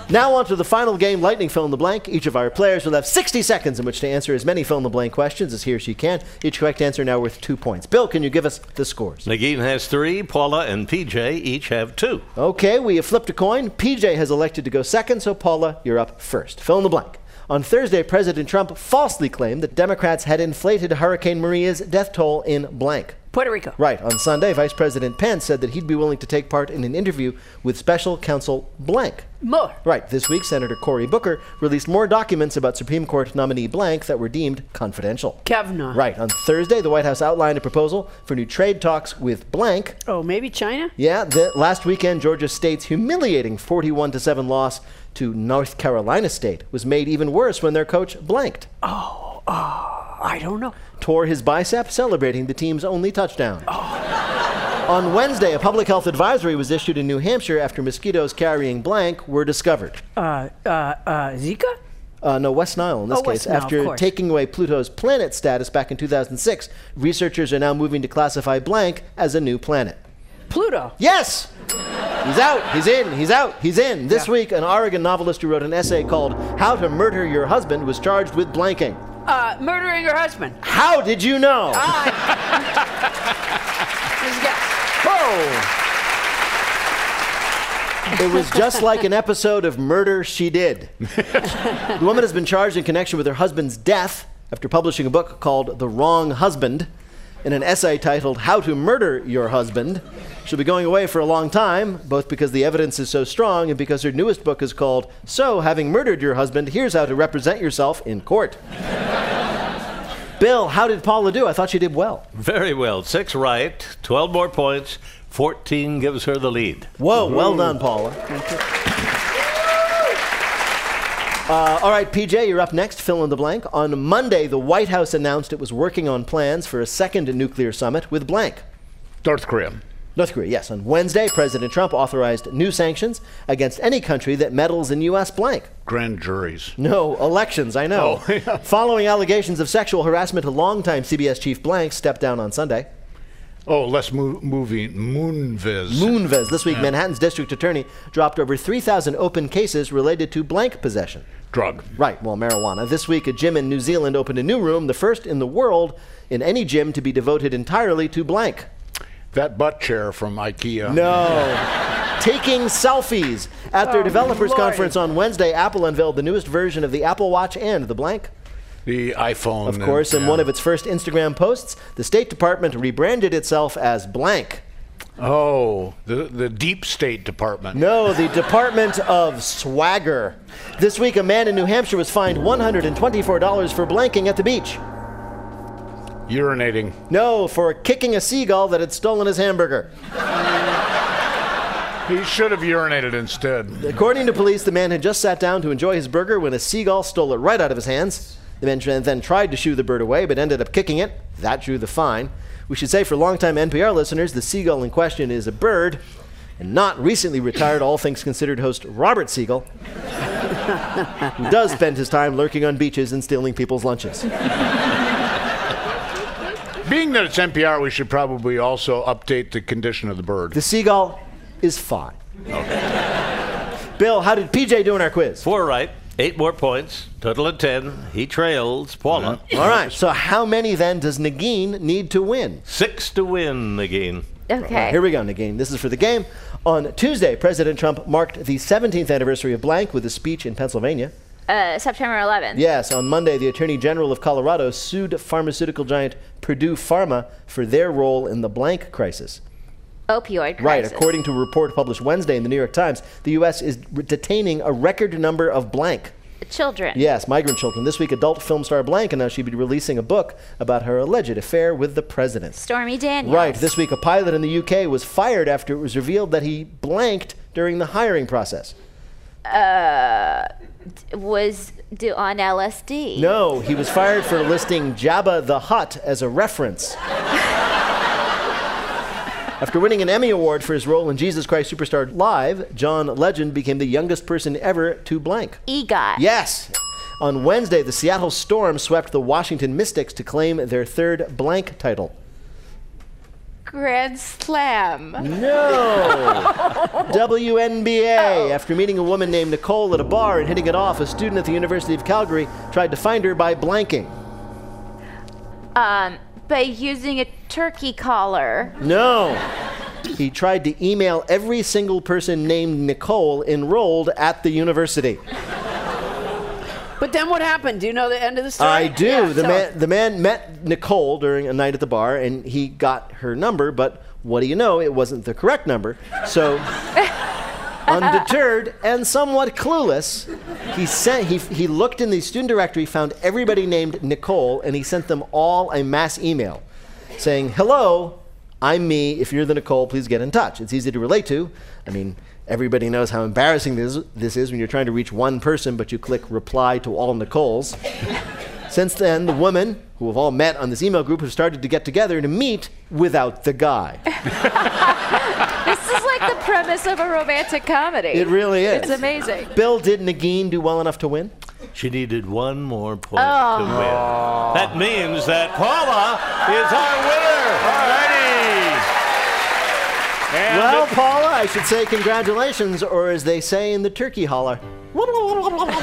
Now on to the final game, Lightning Fill in the Blank. Each of our players will have 60 seconds in which to answer as many fill-in-the-blank questions as he or she can. Each correct answer now worth 2 points. Bill, can you give us the scores? Nagin has 3, Paula and PJ each have 2. Okay, we have flipped a coin. PJ has elected to go second, so Paula, you're up first. Fill in the blank. On Thursday, President Trump falsely claimed that Democrats had inflated Hurricane Maria's death toll in blank. Puerto Rico. Right. On Sunday, Vice President Pence said that he'd be willing to take part in an interview with Special Counsel blank. Mueller. Right. This week, Senator Cory Booker released more documents about Supreme Court nominee blank that were deemed confidential. Kavanaugh. Right. On Thursday, the White House outlined a proposal for new trade talks with blank. Oh, maybe China? Yeah. Last weekend, Georgia State's humiliating 41-7 loss to North Carolina State was made even worse when their coach blanked. I don't know. Tore his bicep celebrating the team's only touchdown. On Wednesday, a public health advisory was issued in New Hampshire after mosquitoes carrying blank were discovered. Zika? No, West Nile in this case. West Nile, of After course. taking away Pluto's planet status back in 2006, researchers are now moving to classify blank as a new planet. Pluto. Yes! He's out, he's in, he's out, he's in. This week, an Oregon novelist who wrote an essay called How to Murder Your Husband was charged with blanking. Murdering her husband. How did you know? Just guess. Oh! It was just like an episode of Murder, She Did. The woman has been charged in connection with her husband's death after publishing a book called The Wrong Husband in an essay titled How to Murder Your Husband. She'll be going away for a long time, both because the evidence is so strong and because her newest book is called So, Having Murdered Your Husband, Here's How to Represent Yourself in Court. Bill, how did Paula do? I thought she did well. Very well. 6 right, 12 more points, 14 gives her the lead. Whoa, well done, Paula. All right, PJ, you're up next. Fill in the blank. On Monday, the White House announced it was working on plans for a second nuclear summit with blank. North Korea. North Korea, yes. On Wednesday, President Trump authorized new sanctions against any country that meddles in U.S. blank. Grand juries. No, elections, I know. Oh, yeah. Following allegations of sexual harassment, a longtime CBS chief blank stepped down on Sunday. Oh, less moving. Moonves. Moonves. This week, Manhattan's district attorney dropped over 3,000 open cases related to blank possession. Drug. Right, well, marijuana. This week, a gym in New Zealand opened a new room, the first in the world in any gym to be devoted entirely to blank. That butt chair from IKEA. No. Taking selfies. At their developers Lordy. conference on Wednesday, Apple unveiled the newest version of the Apple Watch and the blank. The iPhone. Of course, in one of its first Instagram posts, the State Department rebranded itself as blank. Oh, the Deep State Department. No, the Department of Swagger. This week, a man in New Hampshire was fined $124 for blanking at the beach. Urinating. No, for kicking a seagull that had stolen his hamburger. He should have urinated instead. According to police, the man had just sat down to enjoy his burger when a seagull stole it right out of his hands. The man then tried to shoo the bird away, but ended up kicking it. That drew the fine. We should say for longtime NPR listeners, the seagull in question is a bird, and not recently retired All Things Considered host Robert Siegel, who does spend his time lurking on beaches and stealing people's lunches. Being that it's NPR, we should probably also update the condition of the bird. The seagull is fine. Okay. Bill, how did PJ do in our quiz? 4 right, 8 more points, total of 10. He trails Paula. All right, so how many then does Nagin need to win? 6 to win, Nagin. Okay. Here we go, Nagin. This is for the game. On Tuesday, President Trump marked the 17th anniversary of blank with a speech in Pennsylvania. September 11th. Yes, on Monday, the Attorney General of Colorado sued pharmaceutical giant Purdue Pharma for their role in the blank crisis. Opioid crisis. Right, according to a report published Wednesday in the New York Times, the U.S. is detaining a record number of blank. Children. Yes, migrant children. This week, adult film star blank announced she'd be releasing a book about her alleged affair with the president. Stormy Daniels. Right, this week, a pilot in the UK was fired after it was revealed that he blanked during the hiring process. Was on LSD. No, he was fired for listing Jabba the Hutt as a reference. After winning an Emmy Award for his role in Jesus Christ Superstar Live, John Legend became the youngest person ever to blank. EGOT. Yes. On Wednesday, the Seattle Storm swept the Washington Mystics to claim their third blank title. Grand Slam. No. WNBA. After meeting a woman named Nicole at a bar and hitting it off, a student at the University of Calgary tried to find her by blanking. By using a turkey collar. No. He tried to email every single person named Nicole enrolled at the university. But then what happened? Do you know the end of the story? I do. Yeah, The man met Nicole during a night at the bar, and he got her number, but what do you know? It wasn't the correct number. So, undeterred and somewhat clueless, he looked in the student directory, found everybody named Nicole, and he sent them all a mass email saying, "Hello, I'm me. If you're the Nicole, please get in touch." It's easy to relate to. I mean, everybody knows how embarrassing this is when you're trying to reach one person, but you click reply to all Nicoles. Since then, the women, who have all met on this email group, have started to get together to meet without the guy. This is like the premise of a romantic comedy. It really is. It's amazing. Bill, did Nagin do well enough to win? She needed one more point to win. That means that Paula is our winner. All righty. Well, Paula, I should say congratulations, or as they say in the turkey holler.